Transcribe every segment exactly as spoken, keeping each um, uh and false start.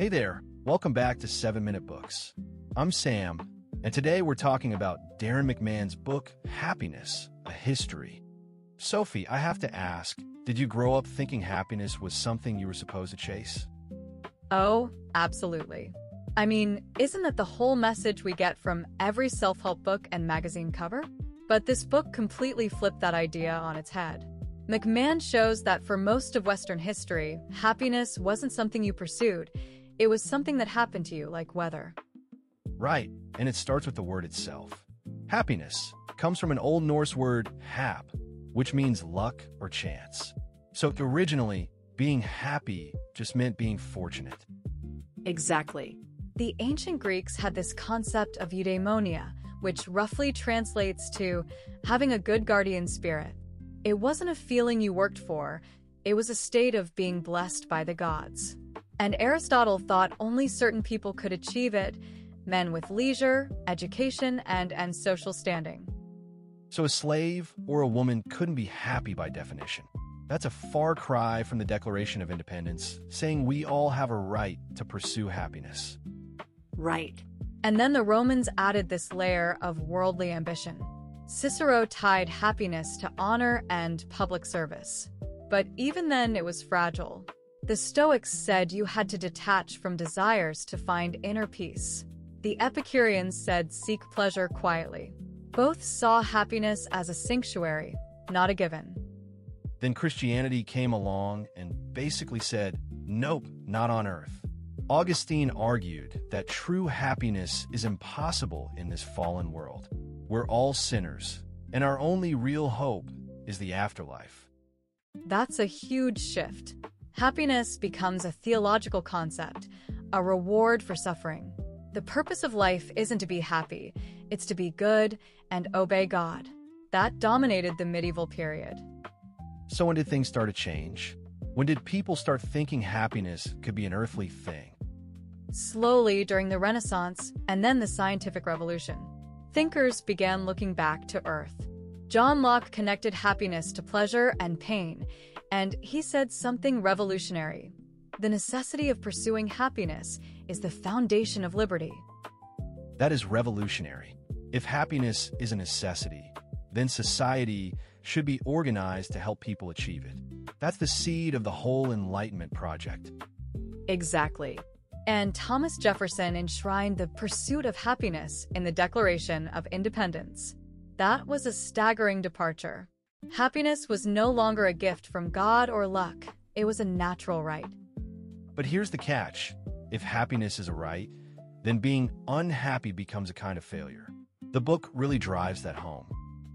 Hey there, welcome back to seven minute Books. I'm Sam, and today we're talking about Darren McMahon's book, Happiness, A History. Sophie, I have to ask, did you grow up thinking happiness was something you were supposed to chase? Oh, absolutely. I mean, isn't that the whole message we get from every self-help book and magazine cover? But this book completely flipped that idea on its head. McMahon shows that for most of Western history, happiness wasn't something you pursued. It was something that happened to you, like weather. Right, and it starts with the word itself. Happiness comes from an Old Norse word, hap, which means luck or chance. So originally, being happy just meant being fortunate. Exactly. The ancient Greeks had this concept of eudaimonia, which roughly translates to having a good guardian spirit. It wasn't a feeling you worked for, it was a state of being blessed by the gods. And Aristotle thought only certain people could achieve it, men with leisure, education, and, and social standing. So a slave or a woman couldn't be happy by definition. That's a far cry from the Declaration of Independence, saying we all have a right to pursue happiness. Right. And then the Romans added this layer of worldly ambition. Cicero tied happiness to honor and public service. But even then, it was fragile. The Stoics said you had to detach from desires to find inner peace. The Epicureans said seek pleasure quietly. Both saw happiness as a sanctuary, not a given. Then Christianity came along and basically said, nope, not on earth. Augustine argued that true happiness is impossible in this fallen world. We're all sinners, and our only real hope is the afterlife. That's a huge shift. Happiness becomes a theological concept, a reward for suffering. The purpose of life isn't to be happy, it's to be good and obey God. That dominated the medieval period. So when did things start to change? When did people start thinking happiness could be an earthly thing? Slowly during the Renaissance and then the scientific revolution. Thinkers began looking back to Earth. John Locke connected happiness to pleasure and pain, and he said something revolutionary. The necessity of pursuing happiness is the foundation of liberty. That is revolutionary. If happiness is a necessity, then society should be organized to help people achieve it. That's the seed of the whole Enlightenment project. Exactly. And Thomas Jefferson enshrined the pursuit of happiness in the Declaration of Independence. That was a staggering departure. Happiness was no longer a gift from God or luck. It was a natural right. But here's the catch. If happiness is a right, then being unhappy becomes a kind of failure. The book really drives that home.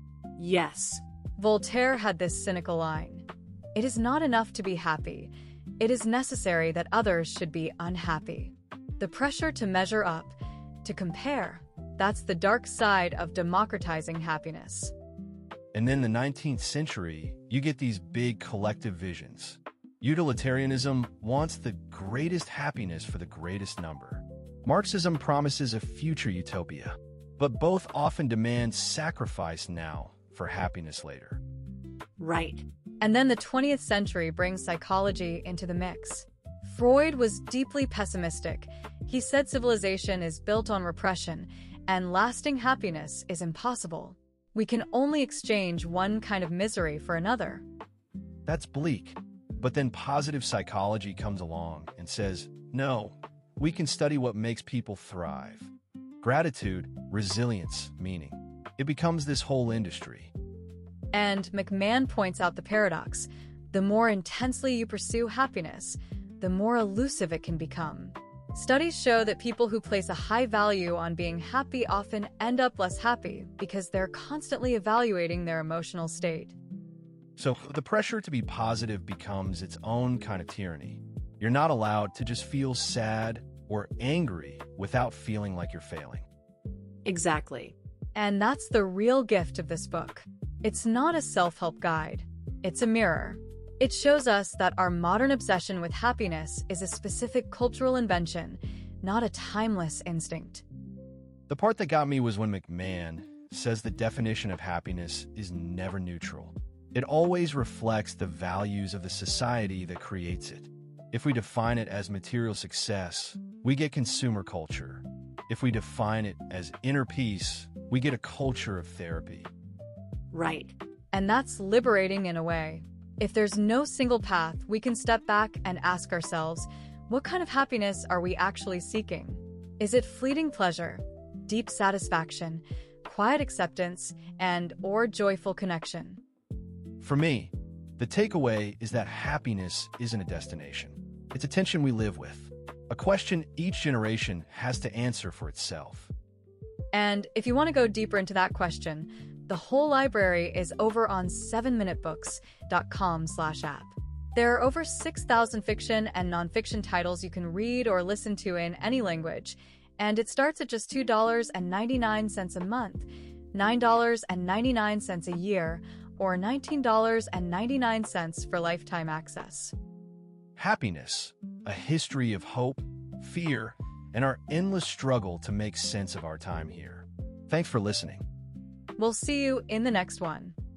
Yes. Voltaire had this cynical line. It is not enough to be happy. It is necessary that others should be unhappy. The pressure to measure up, to compare, that's the dark side of democratizing happiness. And then the nineteenth century, you get these big collective visions. Utilitarianism wants the greatest happiness for the greatest number. Marxism promises a future utopia, but both often demand sacrifice now for happiness later. Right. And then the twentieth century brings psychology into the mix. Freud was deeply pessimistic. He said civilization is built on repression, and lasting happiness is impossible. We can only exchange one kind of misery for another. That's bleak. But then positive psychology comes along and says, no, we can study what makes people thrive. Gratitude, resilience, meaning. It becomes this whole industry. And McMahon points out the paradox. The more intensely you pursue happiness, the more elusive it can become. Studies show that people who place a high value on being happy often end up less happy because they're constantly evaluating their emotional state. So the pressure to be positive becomes its own kind of tyranny. You're not allowed to just feel sad or angry without feeling like you're failing. Exactly. And that's the real gift of this book. It's not a self-help guide. It's a mirror. It shows us that our modern obsession with happiness is a specific cultural invention, not a timeless instinct. The part that got me was when McMahon says the definition of happiness is never neutral. It always reflects the values of the society that creates it. If we define it as material success, we get consumer culture. If we define it as inner peace, we get a culture of therapy. Right. And that's liberating in a way. If there's no single path, we can step back and ask ourselves, what kind of happiness are we actually seeking? Is it fleeting pleasure, deep satisfaction, quiet acceptance, and or joyful connection? For me, the takeaway is that happiness isn't a destination. It's a tension we live with, a question each generation has to answer for itself. And if you want to go deeper into that question, the whole library is over on seven minute books dot com slash app. There are over six thousand fiction and nonfiction titles you can read or listen to in any language, and it starts at just two dollars and ninety-nine cents a month, nine dollars and ninety-nine cents a year, or nineteen dollars and ninety-nine cents for lifetime access. Happiness, a history of hope, fear, and our endless struggle to make sense of our time here. Thanks for listening. We'll see you in the next one.